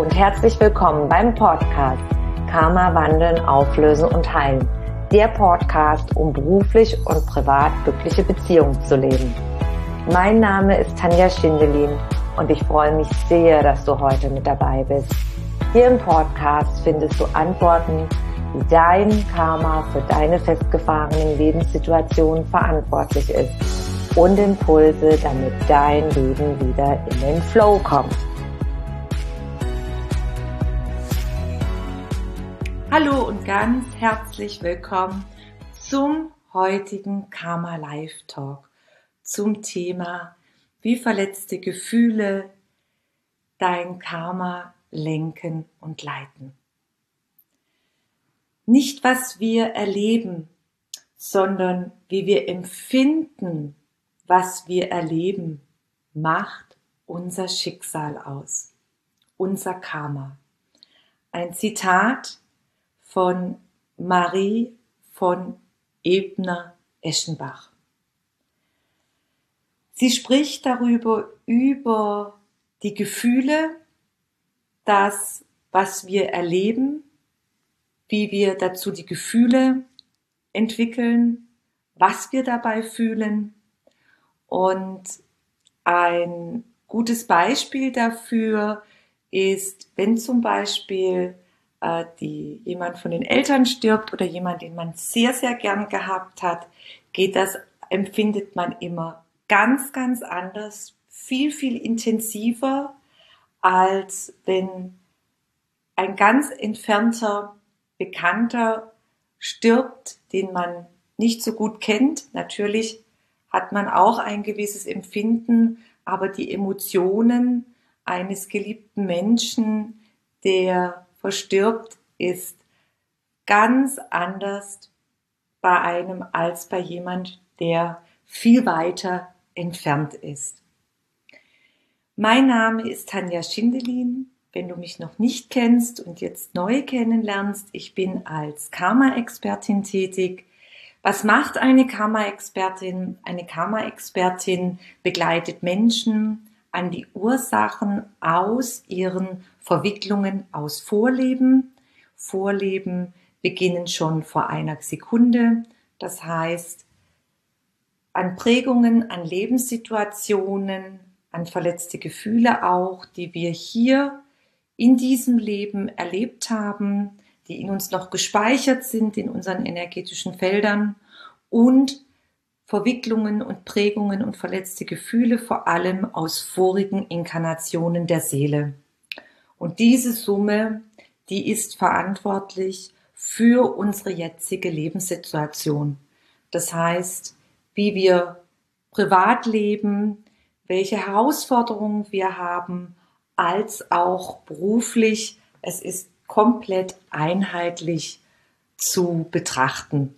und herzlich willkommen beim Podcast Karma wandeln, auflösen und heilen. Der Podcast, um beruflich und privat glückliche Beziehungen zu leben. Mein Name ist Tanja Schindelin und ich freue mich sehr, dass du heute mit dabei bist. Hier im Podcast findest du Antworten, wie dein Karma für deine festgefahrenen Lebenssituationen verantwortlich ist und Impulse, damit dein Leben wieder in den Flow kommt. Hallo und ganz herzlich willkommen zum heutigen Karma Live Talk zum Thema, wie verletzte Gefühle dein Karma lenken und leiten. Nicht, was wir erleben, sondern wie wir empfinden, was wir erleben, macht unser Schicksal aus, unser Karma. Ein Zitat von Marie von Ebner-Eschenbach. Sie spricht darüber, über die Gefühle, das, was wir erleben, wie wir dazu die Gefühle entwickeln, was wir dabei fühlen. Und ein gutes Beispiel dafür ist, wenn zum Beispiel jemand von den Eltern stirbt oder jemand, den man sehr, sehr gern gehabt hat, empfindet man immer ganz, ganz anders, viel, viel intensiver, als wenn ein ganz entfernter Bekannter stirbt, den man nicht so gut kennt. Natürlich hat man auch ein gewisses Empfinden, aber die Emotionen eines geliebten Menschen, der verstirbt, ist ganz anders bei einem als bei jemand, der viel weiter entfernt ist. Mein Name ist Tanja Schindelin. Wenn du mich noch nicht kennst und jetzt neu kennenlernst, ich bin als Karma-Expertin tätig. Was macht eine Karma-Expertin? Eine Karma-Expertin begleitet Menschen an die Ursachen aus ihren Verwicklungen aus Vorleben. Vorleben beginnen schon vor einer Sekunde. Das heißt, an Prägungen, an Lebenssituationen, an verletzte Gefühle auch, die wir hier in diesem Leben erlebt haben, die in uns noch gespeichert sind in unseren energetischen Feldern und Verwicklungen und Prägungen und verletzte Gefühle vor allem aus vorigen Inkarnationen der Seele. Und diese Summe, die ist verantwortlich für unsere jetzige Lebenssituation. Das heißt, wie wir privat leben, welche Herausforderungen wir haben, als auch beruflich. Es ist komplett einheitlich zu betrachten.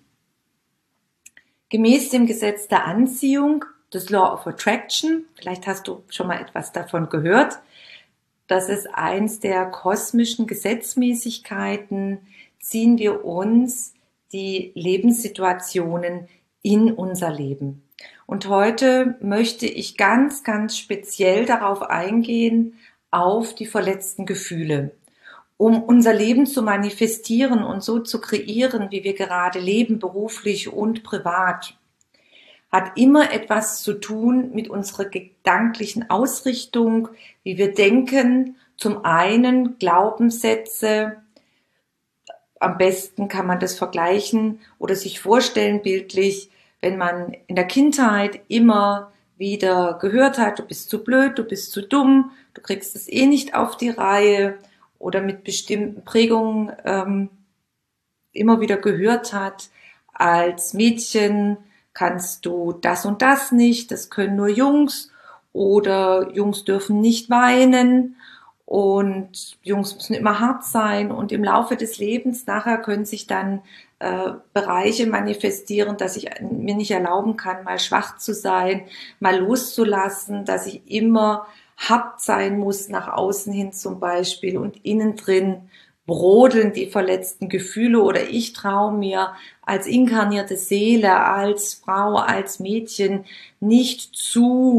Gemäß dem Gesetz der Anziehung, des Law of Attraction, vielleicht hast du schon mal etwas davon gehört, das ist eins der kosmischen Gesetzmäßigkeiten, ziehen wir uns die Lebenssituationen in unser Leben. Und heute möchte ich ganz, ganz speziell darauf eingehen, auf die verletzten Gefühle. Um unser Leben zu manifestieren und so zu kreieren, wie wir gerade leben, beruflich und privat, hat immer etwas zu tun mit unserer gedanklichen Ausrichtung, wie wir denken. Zum einen Glaubenssätze, am besten kann man das vergleichen oder sich vorstellen bildlich, wenn man in der Kindheit immer wieder gehört hat, du bist zu blöd, du bist zu dumm, du kriegst es eh nicht auf die Reihe oder mit bestimmten Prägungen immer wieder gehört hat, als Mädchen kannst du das und das nicht, das können nur Jungs oder Jungs dürfen nicht weinen und Jungs müssen immer hart sein und im Laufe des Lebens nachher können sich dann Bereiche manifestieren, dass ich mir nicht erlauben kann, mal schwach zu sein, mal loszulassen, dass ich immer hart sein muss nach außen hin zum Beispiel und innen drin brodeln die verletzten Gefühle oder ich traue mir als inkarnierte Seele, als Frau, als Mädchen nicht zu,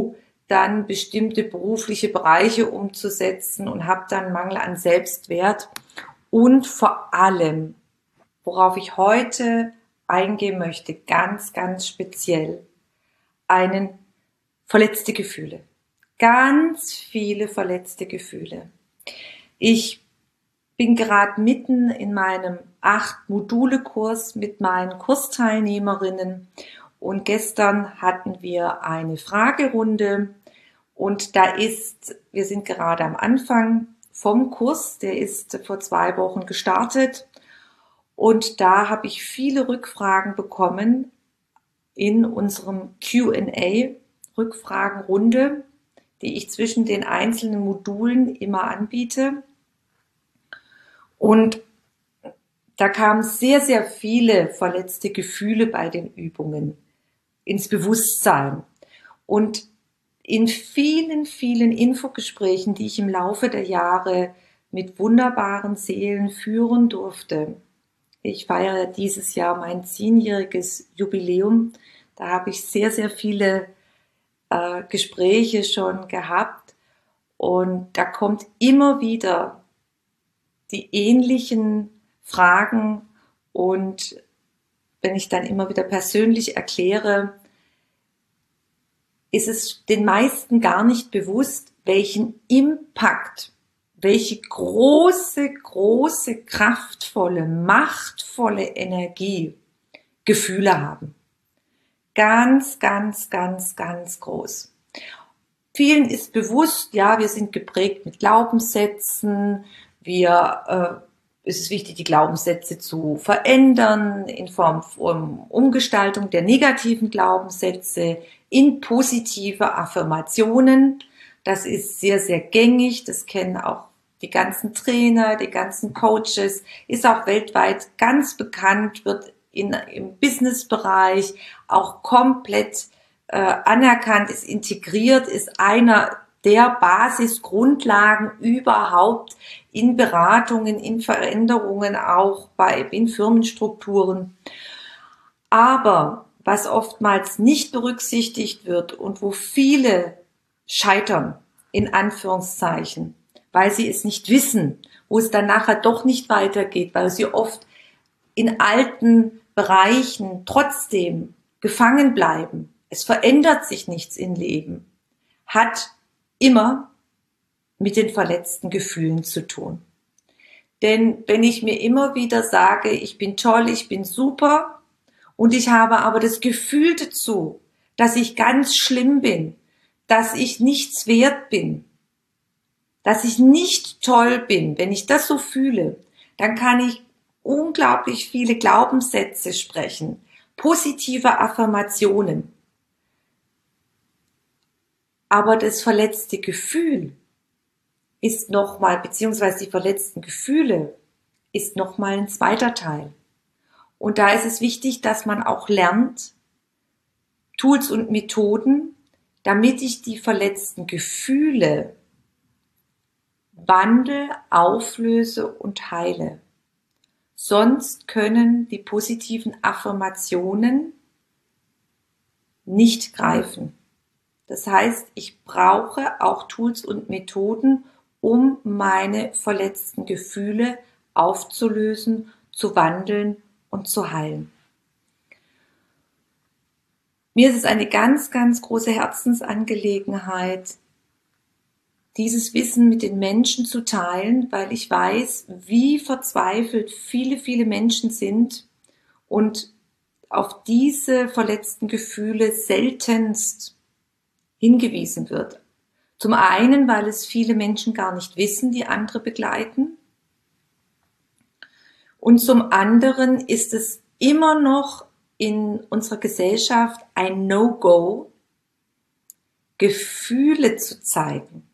dann bestimmte berufliche Bereiche umzusetzen und habe dann Mangel an Selbstwert und vor allem, worauf ich heute eingehen möchte, ganz, ganz speziell, verletzte Gefühle. Ganz viele verletzte Gefühle. Ich bin gerade mitten in meinem 8-Module-Kurs mit meinen Kursteilnehmerinnen und gestern hatten wir eine Fragerunde und wir sind gerade am Anfang vom Kurs, der ist vor 2 Wochen gestartet und da habe ich viele Rückfragen bekommen in unserem Q&A, Rückfragenrunde, die ich zwischen den einzelnen Modulen immer anbiete. Und da kamen sehr, sehr viele verletzte Gefühle bei den Übungen ins Bewusstsein. Und in vielen, vielen Infogesprächen, die ich im Laufe der Jahre mit wunderbaren Seelen führen durfte. Ich feiere dieses Jahr mein 10-jähriges Jubiläum. Da habe ich sehr, sehr viele Gespräche schon gehabt. Und da kommt immer wieder die ähnlichen Fragen und wenn ich dann immer wieder persönlich erkläre, ist es den meisten gar nicht bewusst, welchen Impact, welche große, große, kraftvolle, machtvolle Energie Gefühle haben. Ganz, ganz, ganz, ganz groß. Vielen ist bewusst, ja, wir sind geprägt mit Glaubenssätzen, es ist wichtig, die Glaubenssätze zu verändern in Form von Umgestaltung der negativen Glaubenssätze in positive Affirmationen. Das ist sehr, sehr gängig. Das kennen auch die ganzen Trainer, die ganzen Coaches, ist auch weltweit ganz bekannt, wird im Businessbereich auch komplett anerkannt, ist integriert, ist einer der Basisgrundlagen überhaupt in Beratungen, in Veränderungen, auch in Firmenstrukturen. Aber was oftmals nicht berücksichtigt wird und wo viele scheitern, in Anführungszeichen, weil sie es nicht wissen, wo es dann nachher doch nicht weitergeht, weil sie oft in alten Bereichen trotzdem gefangen bleiben. Es verändert sich nichts im Leben, hat immer mit den verletzten Gefühlen zu tun. Denn wenn ich mir immer wieder sage, ich bin toll, ich bin super und ich habe aber das Gefühl dazu, dass ich ganz schlimm bin, dass ich nichts wert bin, dass ich nicht toll bin, wenn ich das so fühle, dann kann ich unglaublich viele Glaubenssätze sprechen, positive Affirmationen. Aber das verletzte Gefühl ist nochmal, beziehungsweise die verletzten Gefühle ist nochmal ein zweiter Teil. Und da ist es wichtig, dass man auch lernt, Tools und Methoden, damit ich die verletzten Gefühle wandle, auflöse und heile. Sonst können die positiven Affirmationen nicht greifen. Das heißt, ich brauche auch Tools und Methoden, um meine verletzten Gefühle aufzulösen, zu wandeln und zu heilen. Mir ist es eine ganz, ganz große Herzensangelegenheit, dieses Wissen mit den Menschen zu teilen, weil ich weiß, wie verzweifelt viele, viele Menschen sind und auf diese verletzten Gefühle seltenst hingewiesen wird. Zum einen, weil es viele Menschen gar nicht wissen, die andere begleiten. Und zum anderen ist es immer noch in unserer Gesellschaft ein No-Go, Gefühle zu zeigen.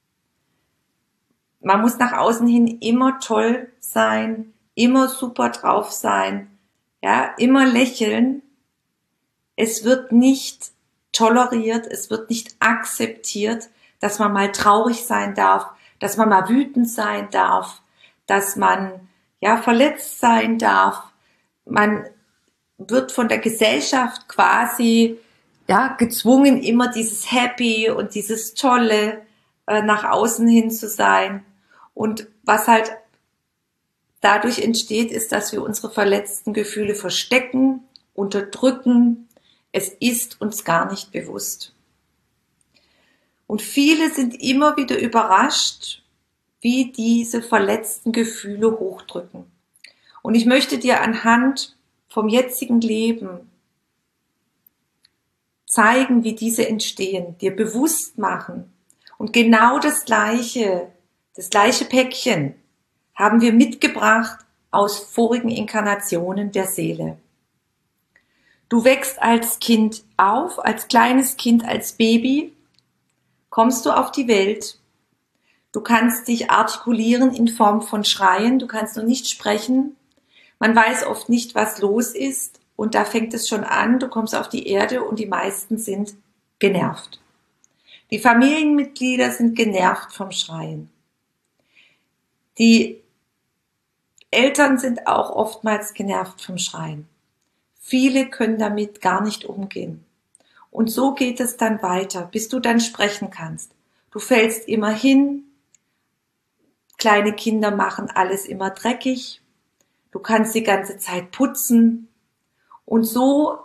Man muss nach außen hin immer toll sein, immer super drauf sein, ja, immer lächeln. Es wird nicht toleriert, es wird nicht akzeptiert, dass man mal traurig sein darf, dass man mal wütend sein darf, dass man verletzt sein darf. Man wird von der Gesellschaft quasi ja, gezwungen, immer dieses Happy und dieses Tolle nach außen hin zu sein. Und was halt dadurch entsteht, ist, dass wir unsere verletzten Gefühle verstecken, unterdrücken. Es ist uns gar nicht bewusst. Und viele sind immer wieder überrascht, wie diese verletzten Gefühle hochdrücken. Und ich möchte dir anhand vom jetzigen Leben zeigen, wie diese entstehen, dir bewusst machen. Und genau das gleiche Päckchen haben wir mitgebracht aus vorigen Inkarnationen der Seele. Du wächst als Kind auf, als kleines Kind, als Baby, kommst du auf die Welt. Du kannst dich artikulieren in Form von Schreien, du kannst noch nicht sprechen. Man weiß oft nicht, was los ist. Und da fängt es schon an, du kommst auf die Erde und die meisten sind genervt. Die Familienmitglieder sind genervt vom Schreien. Die Eltern sind auch oftmals genervt vom Schreien. Viele können damit gar nicht umgehen. Und so geht es dann weiter, bis du dann sprechen kannst. Du fällst immer hin, kleine Kinder machen alles immer dreckig, du kannst die ganze Zeit putzen. Und so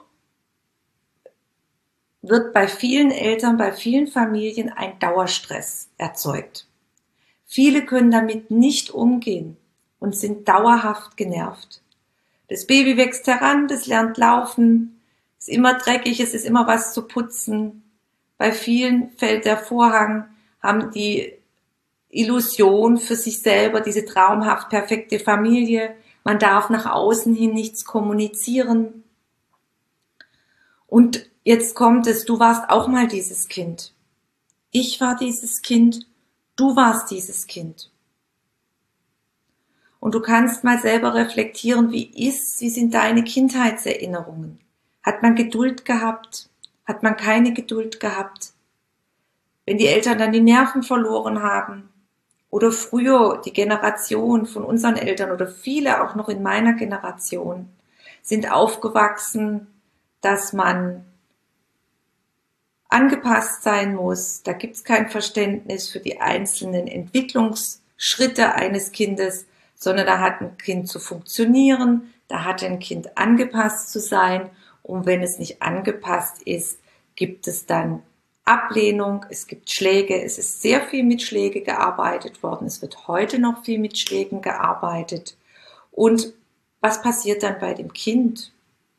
wird bei vielen Eltern, bei vielen Familien ein Dauerstress erzeugt. Viele können damit nicht umgehen und sind dauerhaft genervt. Das Baby wächst heran, das lernt laufen, ist immer dreckig, es ist immer was zu putzen. Bei vielen fällt der Vorhang, haben die Illusion für sich selber, diese traumhaft perfekte Familie. Man darf nach außen hin nichts kommunizieren. Und jetzt kommt es, du warst auch mal dieses Kind. Ich war dieses Kind, du warst dieses Kind. Und du kannst mal selber reflektieren, wie sind deine Kindheitserinnerungen? Hat man Geduld gehabt? Hat man keine Geduld gehabt? Wenn die Eltern dann die Nerven verloren haben? Oder früher die Generation von unseren Eltern oder viele auch noch in meiner Generation sind aufgewachsen, dass man angepasst sein muss. Da gibt es kein Verständnis für die einzelnen Entwicklungsschritte eines Kindes, sondern da hat ein Kind zu funktionieren, da hat ein Kind angepasst zu sein. Und wenn es nicht angepasst ist, gibt es dann Ablehnung, es gibt Schläge, es ist sehr viel mit Schlägen gearbeitet worden, es wird heute noch viel mit Schlägen gearbeitet. Und was passiert dann bei dem Kind?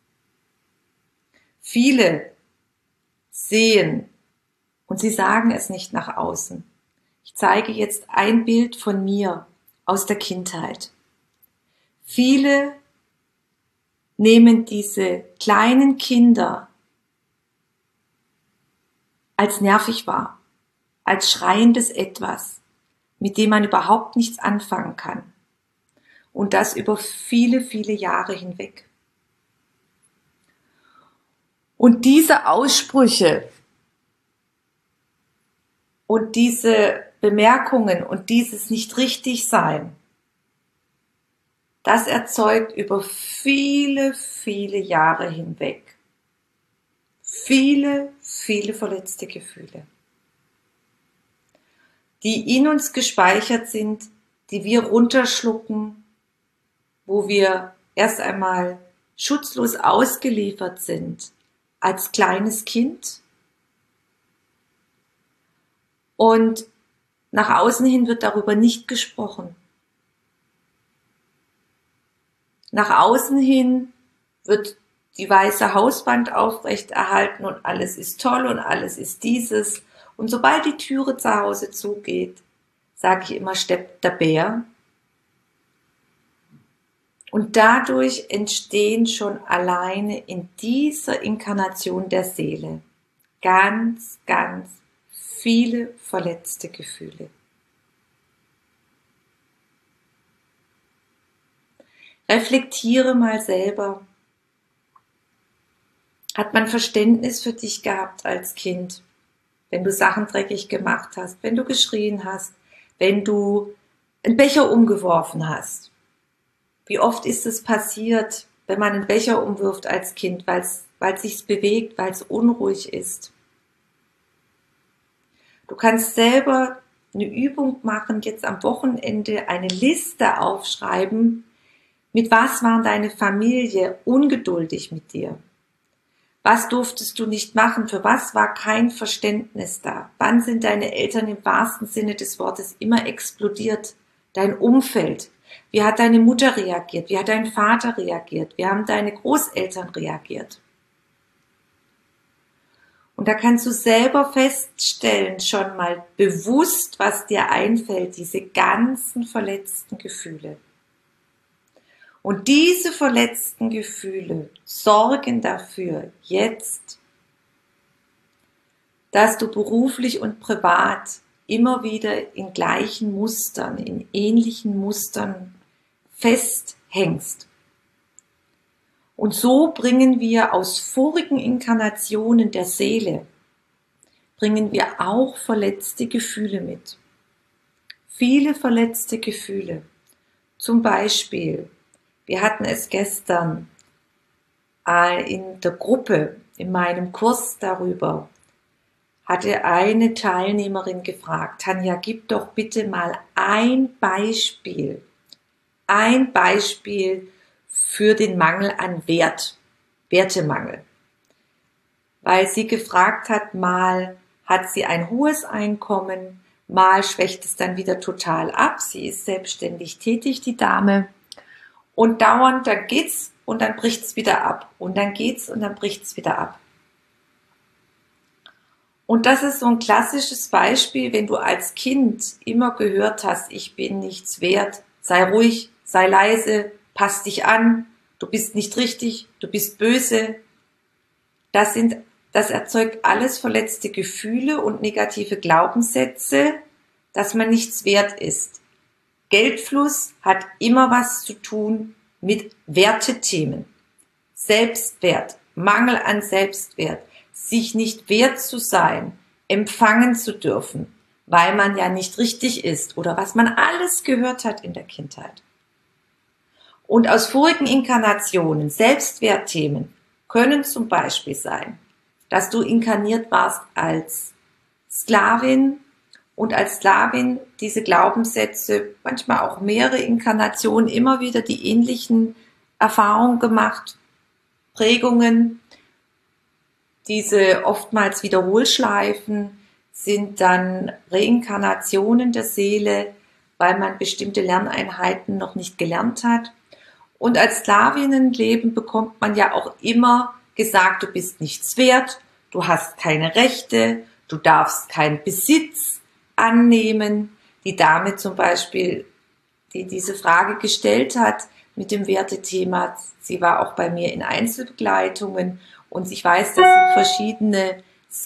Viele sehen und sie sagen es nicht nach außen. Ich zeige jetzt ein Bild von mir aus der Kindheit. Viele nehmen diese kleinen Kinder als nervig wahr, als schreiendes Etwas, mit dem man überhaupt nichts anfangen kann. Und das über viele, viele Jahre hinweg. Und diese Aussprüche und diese Bemerkungen und dieses Nicht-Richtig-Sein, das erzeugt über viele, viele Jahre hinweg viele, viele verletzte Gefühle, die in uns gespeichert sind, die wir runterschlucken, wo wir erst einmal schutzlos ausgeliefert sind als kleines Kind. Und nach außen hin wird darüber nicht gesprochen. Nach außen hin wird die weiße Hauswand aufrechterhalten und alles ist toll und alles ist dieses. Und sobald die Türe zu Hause zugeht, sage ich immer, steppt der Bär. Und dadurch entstehen schon alleine in dieser Inkarnation der Seele ganz, ganz viele verletzte Gefühle. Reflektiere mal selber. Hat man Verständnis für dich gehabt als Kind, wenn du Sachen dreckig gemacht hast, wenn du geschrien hast, wenn du einen Becher umgeworfen hast? Wie oft ist es passiert, wenn man einen Becher umwirft als Kind, weil es weil es sich bewegt, weil es unruhig ist. Du kannst selber eine Übung machen, jetzt am Wochenende eine Liste aufschreiben, mit was war deine Familie ungeduldig mit dir? Was durftest du nicht machen? Für was war kein Verständnis da? Wann sind deine Eltern im wahrsten Sinne des Wortes immer explodiert? Dein Umfeld. Wie hat deine Mutter reagiert? Wie hat dein Vater reagiert? Wie haben deine Großeltern reagiert? Und da kannst du selber feststellen, schon mal bewusst, was dir einfällt, diese ganzen verletzten Gefühle. Und diese verletzten Gefühle sorgen dafür jetzt, dass du beruflich und privat immer wieder in gleichen Mustern, in ähnlichen Mustern festhängst. Und so bringen wir aus vorigen Inkarnationen der Seele, bringen wir auch verletzte Gefühle mit. Viele verletzte Gefühle. Zum Beispiel, wir hatten es gestern in der Gruppe, in meinem Kurs darüber, hatte eine Teilnehmerin gefragt, Tanja, gib doch bitte mal ein Beispiel für den Mangel an Wertemangel. Weil sie gefragt hat, mal hat sie ein hohes Einkommen, mal schwächt es dann wieder total ab. Sie ist selbstständig tätig, die Dame. Und dauernd, dann geht's und dann bricht's wieder ab. Und dann geht's und dann bricht's wieder ab. Und das ist so ein klassisches Beispiel, wenn du als Kind immer gehört hast, ich bin nichts wert, sei ruhig, sei leise, pass dich an, du bist nicht richtig, du bist böse. Das erzeugt alles verletzte Gefühle und negative Glaubenssätze, dass man nichts wert ist. Geldfluss hat immer was zu tun mit Wertethemen. Selbstwert, Mangel an Selbstwert, sich nicht wert zu sein, empfangen zu dürfen, weil man ja nicht richtig ist oder was man alles gehört hat in der Kindheit. Und aus vorigen Inkarnationen, Selbstwertthemen, können zum Beispiel sein, dass du inkarniert warst als Sklavin und als Sklavin diese Glaubenssätze, manchmal auch mehrere Inkarnationen, immer wieder die ähnlichen Erfahrungen gemacht, Prägungen. Diese oftmals Wiederholschleifen sind dann Reinkarnationen der Seele, weil man bestimmte Lerneinheiten noch nicht gelernt hat. Und als Sklavinnenleben bekommt man ja auch immer gesagt, du bist nichts wert, du hast keine Rechte, du darfst keinen Besitz annehmen. Die Dame zum Beispiel, die diese Frage gestellt hat mit dem Wertethema, sie war auch bei mir in Einzelbegleitungen und ich weiß, dass sie verschiedene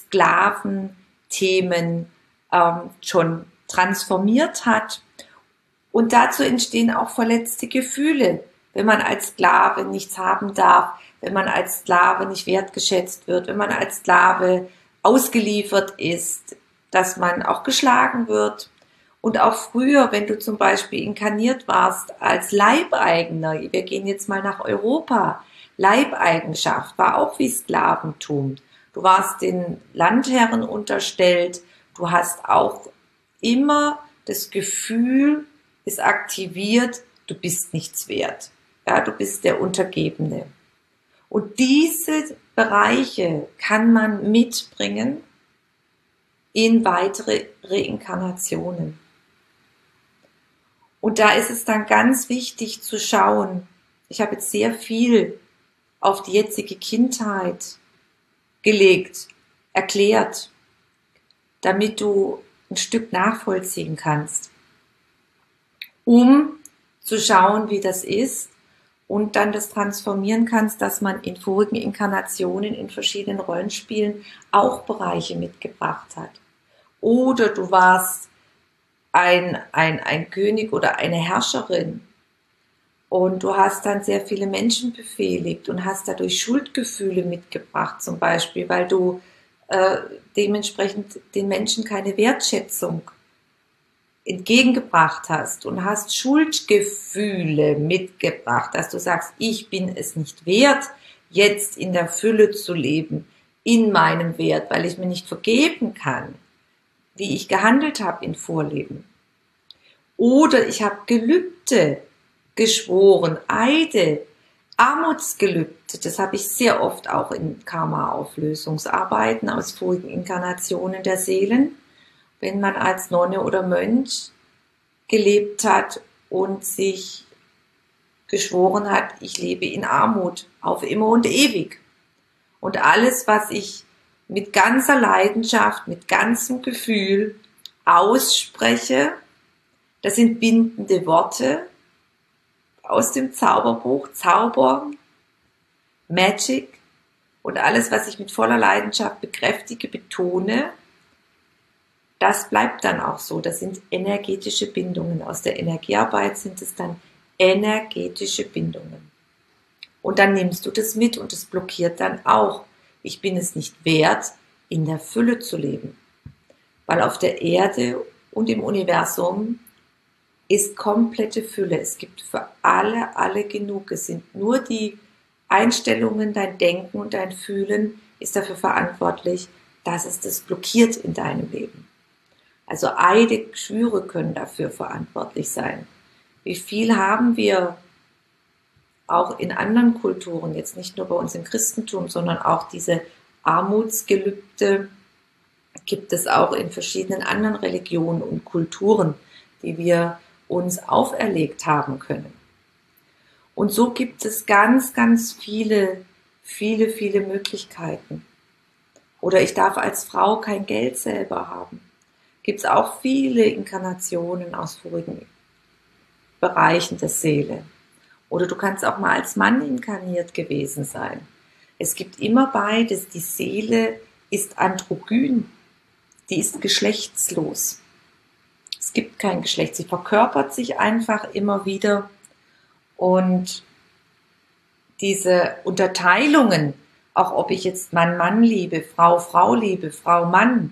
Sklaventhemen schon transformiert hat. Und dazu entstehen auch verletzte Gefühle, wenn man als Sklave nichts haben darf, wenn man als Sklave nicht wertgeschätzt wird, wenn man als Sklave ausgeliefert ist, dass man auch geschlagen wird. Und auch früher, wenn du zum Beispiel inkarniert warst als Leibeigener, wir gehen jetzt mal nach Europa, Leibeigenschaft war auch wie Sklaventum. Du warst den Landherren unterstellt, du hast auch immer das Gefühl, ist aktiviert, du bist nichts wert. Ja, du bist der Untergebene. Und diese Bereiche kann man mitbringen in weitere Reinkarnationen. Und da ist es dann ganz wichtig zu schauen, ich habe jetzt sehr viel auf die jetzige Kindheit gelegt, erklärt, damit du ein Stück nachvollziehen kannst, um zu schauen, wie das ist und dann das transformieren kannst, dass man in vorigen Inkarnationen in verschiedenen Rollenspielen auch Bereiche mitgebracht hat. Oder du warst ein König oder eine Herrscherin und du hast dann sehr viele Menschen befehligt und hast dadurch Schuldgefühle mitgebracht, zum Beispiel, weil du dementsprechend den Menschen keine Wertschätzung entgegengebracht hast und hast Schuldgefühle mitgebracht, dass du sagst, ich bin es nicht wert, jetzt in der Fülle zu leben, in meinem Wert, weil ich mir nicht vergeben kann, wie ich gehandelt habe in Vorleben. Oder ich habe Gelübde geschworen, Eide, Armutsgelübde, das habe ich sehr oft auch in Karma-Auflösungsarbeiten aus vorigen Inkarnationen der Seelen, wenn man als Nonne oder Mönch gelebt hat und sich geschworen hat, ich lebe in Armut auf immer und ewig. Und alles, was ich mit ganzer Leidenschaft, mit ganzem Gefühl ausspreche, das sind bindende Worte aus dem Zauberbuch, Zauber, Magic, und alles, was ich mit voller Leidenschaft bekräftige, betone, das bleibt dann auch so. Das sind energetische Bindungen. Aus der Energiearbeit sind es dann energetische Bindungen. Und dann nimmst du das mit und es blockiert dann auch. Ich bin es nicht wert, in der Fülle zu leben. Weil auf der Erde und im Universum ist komplette Fülle. Es gibt für alle genug. Es sind nur die Einstellungen, dein Denken und dein Fühlen ist dafür verantwortlich, dass es das blockiert in deinem Leben. Also Eide, Schwüre können dafür verantwortlich sein. Wie viel haben wir auch in anderen Kulturen, jetzt nicht nur bei uns im Christentum, sondern auch diese Armutsgelübde gibt es auch in verschiedenen anderen Religionen und Kulturen, die wir uns auferlegt haben können. Und so gibt es ganz viele Möglichkeiten. Oder ich darf als Frau kein Geld selber haben. Gibt es auch viele Inkarnationen aus vorigen Bereichen der Seele. Oder du kannst auch mal als Mann inkarniert gewesen sein. Es gibt immer beides. Die Seele ist androgyn. Die ist geschlechtslos. Es gibt kein Geschlecht. Sie verkörpert sich einfach immer wieder. Und diese Unterteilungen, auch ob ich jetzt Mann liebe, Frau liebe, Frau Mann,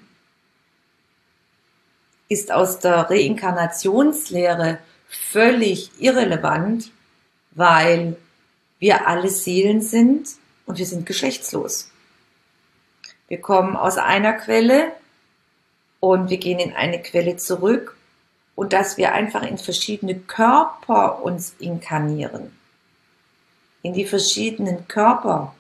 ist aus der Reinkarnationslehre völlig irrelevant, weil wir alle Seelen sind und wir sind geschlechtslos. Wir kommen aus einer Quelle und wir gehen in eine Quelle zurück, und dass wir einfach in verschiedene Körper uns inkarnieren, in die verschiedenen Körper.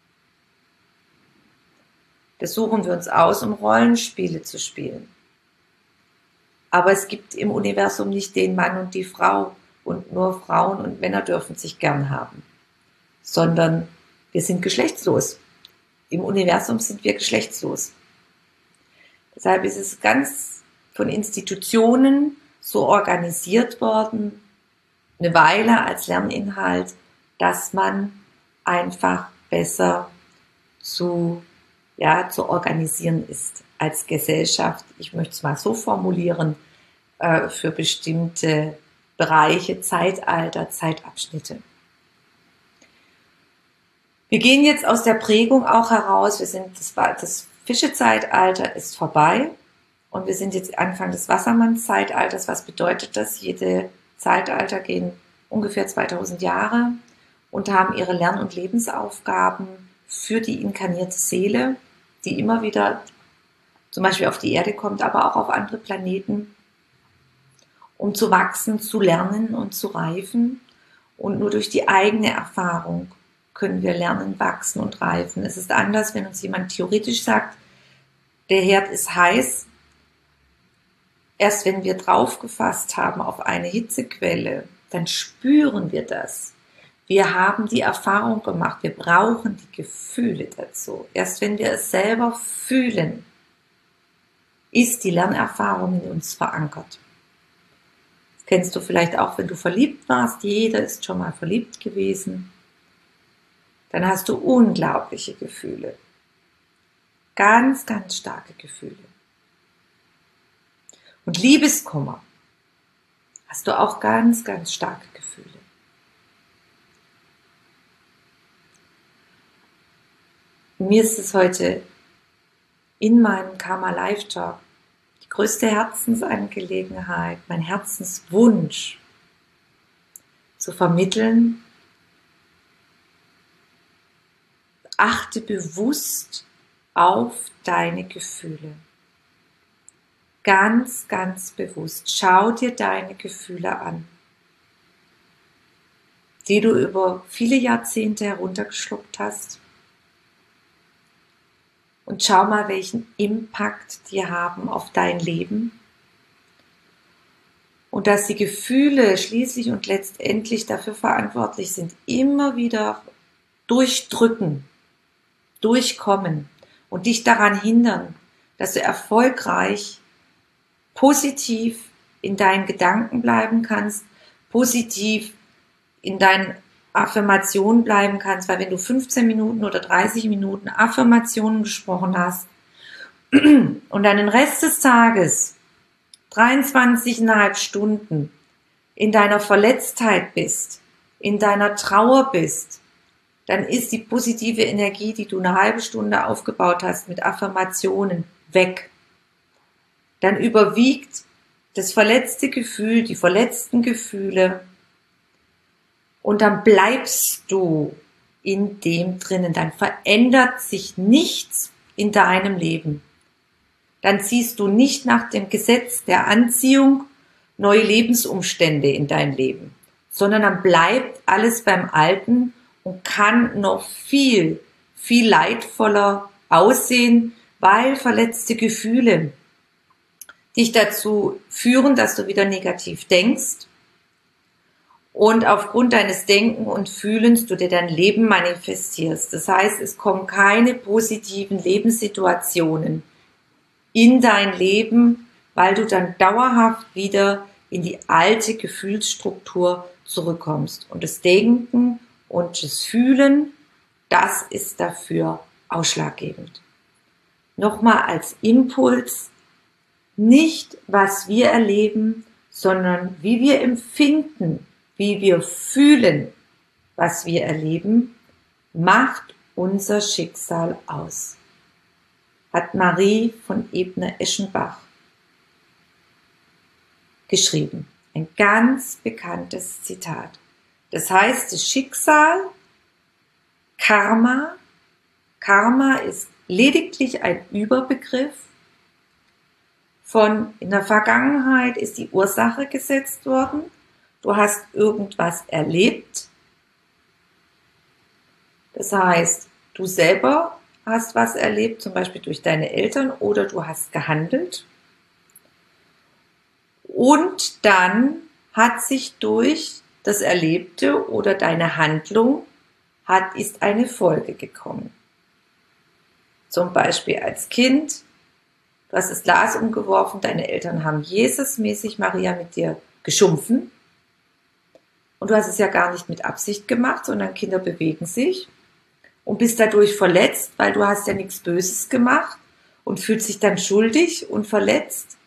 Das suchen wir uns aus, um Rollenspiele zu spielen. Aber es gibt im Universum nicht den Mann und die Frau und nur Frauen und Männer dürfen sich gern haben, sondern wir sind geschlechtslos. Im Universum sind wir geschlechtslos. Deshalb ist es ganz von Institutionen so organisiert worden, eine Weile als Lerninhalt, dass man einfach besser zu organisieren ist als Gesellschaft. Ich möchte es mal so formulieren, für bestimmte Bereiche, Zeitalter, Zeitabschnitte. Wir gehen jetzt aus der Prägung auch heraus. Das Fischezeitalter ist vorbei. Und wir sind jetzt Anfang des Wassermannszeitalters. Was bedeutet das? Jede Zeitalter gehen ungefähr 2000 Jahre und haben ihre Lern- und Lebensaufgaben für die inkarnierte Seele, die immer wieder zum Beispiel auf die Erde kommt, aber auch auf andere Planeten, um zu wachsen, zu lernen und zu reifen. Und nur durch die eigene Erfahrung können wir lernen, wachsen und reifen. Es ist anders, wenn uns jemand theoretisch sagt, der Herd ist heiß. Erst wenn wir draufgefasst haben auf eine Hitzequelle, dann spüren wir das. Wir haben die Erfahrung gemacht, wir brauchen die Gefühle dazu. Erst wenn wir es selber fühlen, ist die Lernerfahrung in uns verankert. Das kennst du vielleicht auch, wenn du verliebt warst. Jeder ist schon mal verliebt gewesen. Dann hast du unglaubliche Gefühle. Ganz starke Gefühle. Und Liebeskummer hast du auch ganz starke Gefühle. Und mir ist es heute in meinem Karma Live Talk die größte Herzensangelegenheit, mein Herzenswunsch zu vermitteln, achte bewusst auf deine Gefühle. Ganz, ganz bewusst. Schau dir deine Gefühle an, die du über viele Jahrzehnte heruntergeschluckt hast. Und schau mal, welchen Impact die haben auf dein Leben. Und dass die Gefühle schließlich und letztendlich dafür verantwortlich sind, immer wieder durchdrücken, durchkommen und dich daran hindern, dass du erfolgreich, positiv in deinen Gedanken bleiben kannst, positiv in deinen Affirmationen bleiben kannst, weil wenn du 15 Minuten oder 30 Minuten Affirmationen gesprochen hast und dann den Rest des Tages 23,5 Stunden in deiner Verletztheit bist, in deiner Trauer bist, dann ist die positive Energie, die du eine halbe Stunde aufgebaut hast mit Affirmationen, weg. Dann überwiegt das verletzte Gefühl, die verletzten Gefühle und dann bleibst du in dem drinnen. Dann verändert sich nichts in deinem Leben. Dann ziehst du nicht nach dem Gesetz der Anziehung neue Lebensumstände in dein Leben, sondern dann bleibt alles beim Alten und kann noch viel, viel leidvoller aussehen, weil verletzte Gefühle dich dazu führen, dass du wieder negativ denkst und aufgrund deines Denken und Fühlens du dir dein Leben manifestierst. Das heißt, es kommen keine positiven Lebenssituationen in dein Leben, weil du dann dauerhaft wieder in die alte Gefühlsstruktur zurückkommst. Und das Denken und das Fühlen, das ist dafür ausschlaggebend. Nochmal als Impuls, nicht was wir erleben, sondern wie wir empfinden, wie wir fühlen, was wir erleben, macht unser Schicksal aus. Hat Marie von Ebner-Eschenbach geschrieben. Ein ganz bekanntes Zitat. Das heißt, das Schicksal, Karma ist lediglich ein Überbegriff von in der Vergangenheit ist die Ursache gesetzt worden. Du hast irgendwas erlebt. Das heißt, du selber hast was erlebt, zum Beispiel durch deine Eltern, oder du hast gehandelt. Und dann hat sich durch das Erlebte oder deine Handlung ist eine Folge gekommen. Zum Beispiel als Kind, du hast das Glas umgeworfen, deine Eltern haben Jesusmäßig Maria mit dir geschumpfen. Und du hast es ja gar nicht mit Absicht gemacht, sondern Kinder bewegen sich und bist dadurch verletzt, weil du hast ja nichts Böses gemacht und fühlst dich dann schuldig und verletzt.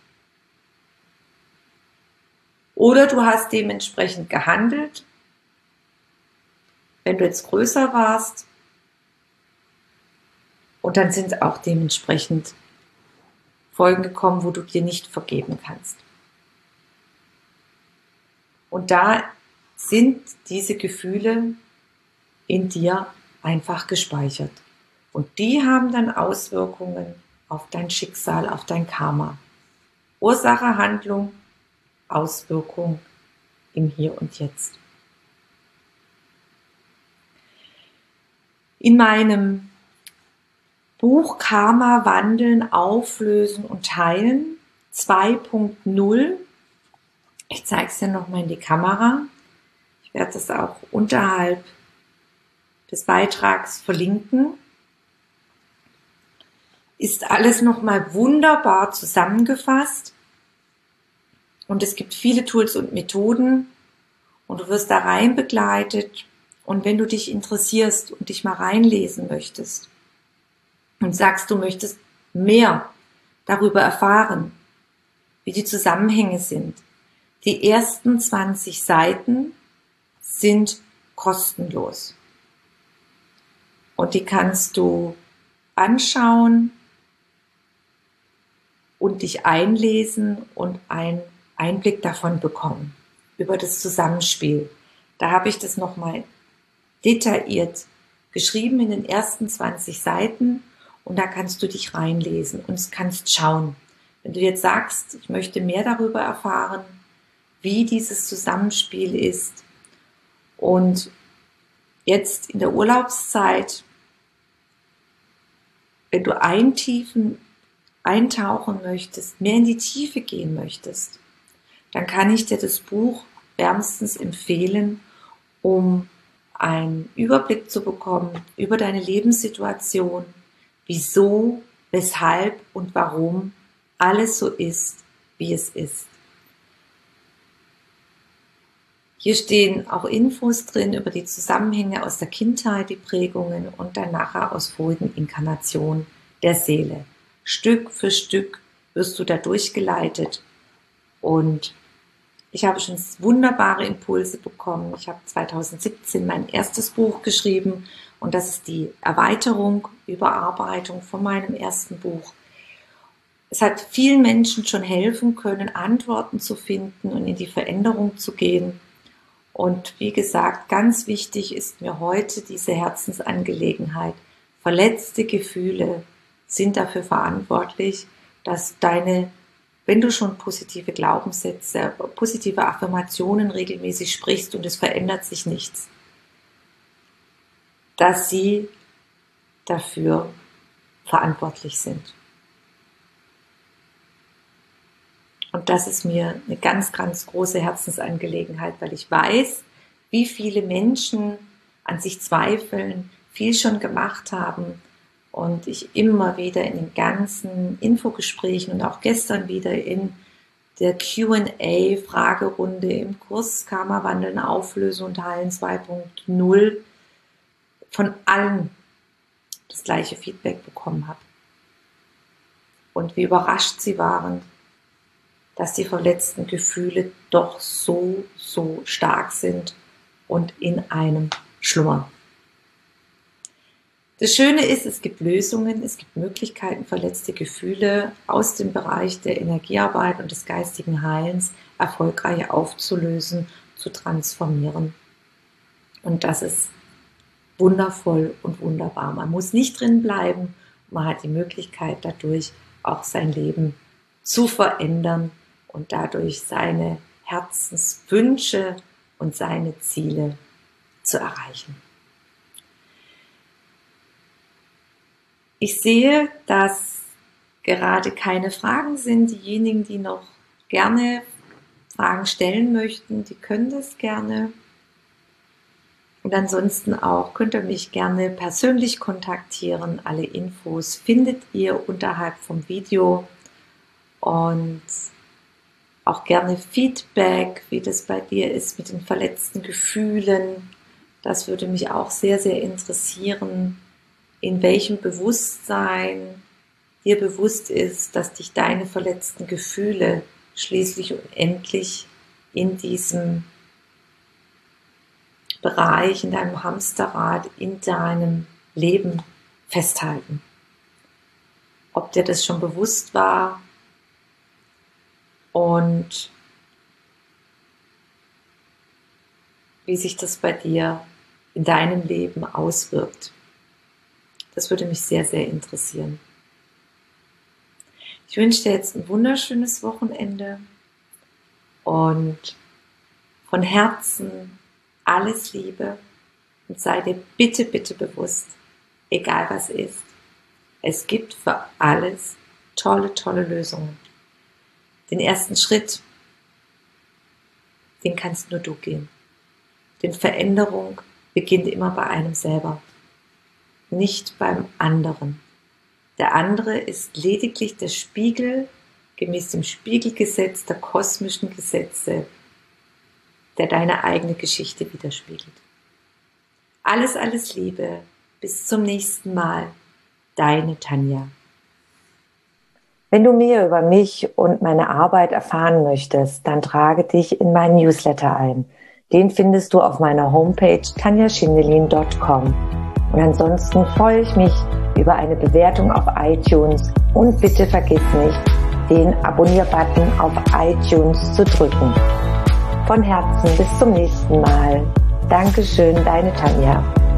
Oder du hast dementsprechend gehandelt, wenn du jetzt größer warst. Und dann sind auch dementsprechend Folgen gekommen, wo du dir nicht vergeben kannst. Und da sind diese Gefühle in dir einfach gespeichert. Und die haben dann Auswirkungen auf dein Schicksal, auf dein Karma. Ursache, Handlung, Auswirkung im Hier und Jetzt. In meinem Buch Karma wandeln, auflösen und heilen 2.0, ich zeige es dir nochmal in die Kamera, ich werde das auch unterhalb des Beitrags verlinken, ist alles nochmal wunderbar zusammengefasst und es gibt viele Tools und Methoden und du wirst da rein begleitet und wenn du dich interessierst und dich mal reinlesen möchtest und sagst, du möchtest mehr darüber erfahren, wie die Zusammenhänge sind, die ersten 20 Seiten sind kostenlos und die kannst du anschauen und dich einlesen und einen Einblick davon bekommen, über das Zusammenspiel. Da habe ich das nochmal detailliert geschrieben in den ersten 20 Seiten und da kannst du dich reinlesen und kannst schauen. Wenn du jetzt sagst, ich möchte mehr darüber erfahren, wie dieses Zusammenspiel ist und jetzt in der Urlaubszeit, wenn du eintauchen möchtest, mehr in die Tiefe gehen möchtest, dann kann ich dir das Buch wärmstens empfehlen, um einen Überblick zu bekommen über deine Lebenssituation, wieso, weshalb und warum alles so ist, wie es ist. Hier stehen auch Infos drin über die Zusammenhänge aus der Kindheit, die Prägungen und dann nachher aus vorigen Inkarnationen der Seele. Stück für Stück wirst du da durchgeleitet und ich habe schon wunderbare Impulse bekommen. Ich habe 2017 mein erstes Buch geschrieben und das ist die Erweiterung, Überarbeitung von meinem ersten Buch. Es hat vielen Menschen schon helfen können, Antworten zu finden und in die Veränderung zu gehen. Und wie gesagt, ganz wichtig ist mir heute diese Herzensangelegenheit. Verletzte Gefühle sind dafür verantwortlich, dass wenn du schon positive Glaubenssätze, positive Affirmationen regelmäßig sprichst und es verändert sich nichts, dass sie dafür verantwortlich sind. Und das ist mir eine ganz, ganz große Herzensangelegenheit, weil ich weiß, wie viele Menschen an sich zweifeln, viel schon gemacht haben und ich immer wieder in den ganzen Infogesprächen und auch gestern wieder in der Q&A-Fragerunde im Kurs Karma Wandeln, Auflösen und Heilen 2.0 von allen das gleiche Feedback bekommen habe. Und wie überrascht sie waren, dass die verletzten Gefühle doch so stark sind und in einem schlummern. Das Schöne ist, es gibt Lösungen, es gibt Möglichkeiten, verletzte Gefühle aus dem Bereich der Energiearbeit und des geistigen Heilens erfolgreich aufzulösen, zu transformieren. Und das ist wundervoll und wunderbar. Man muss nicht drin bleiben, man hat die Möglichkeit, dadurch auch sein Leben zu verändern und dadurch seine Herzenswünsche und seine Ziele zu erreichen. Ich sehe, dass gerade keine Fragen sind. Diejenigen, die noch gerne Fragen stellen möchten, die können das gerne. Und ansonsten auch könnt ihr mich gerne persönlich kontaktieren. Alle Infos findet ihr unterhalb vom Video und auch gerne Feedback, wie das bei dir ist mit den verletzten Gefühlen. Das würde mich auch sehr, sehr interessieren, in welchem Bewusstsein dir bewusst ist, dass dich deine verletzten Gefühle schließlich und endlich in diesem Bereich, in deinem Hamsterrad, in deinem Leben festhalten. Ob dir das schon bewusst war und wie sich das bei dir in deinem Leben auswirkt. Das würde mich sehr, sehr interessieren. Ich wünsche dir jetzt ein wunderschönes Wochenende und von Herzen alles Liebe und sei dir bitte, bitte bewusst, egal was ist, es gibt für alles tolle, tolle Lösungen. Den ersten Schritt, den kannst nur du gehen. Denn Veränderung beginnt immer bei einem selber, nicht beim anderen. Der andere ist lediglich der Spiegel, gemäß dem Spiegelgesetz der kosmischen Gesetze, der deine eigene Geschichte widerspiegelt. Alles, alles Liebe. Bis zum nächsten Mal. Deine Tanja. Wenn du mehr über mich und meine Arbeit erfahren möchtest, dann trage dich in meinen Newsletter ein. Den findest du auf meiner Homepage tanjaschindelin.com. Und ansonsten freue ich mich über eine Bewertung auf iTunes und bitte vergiss nicht, den Abonnier-Button auf iTunes zu drücken. Von Herzen bis zum nächsten Mal. Dankeschön, deine Tanja.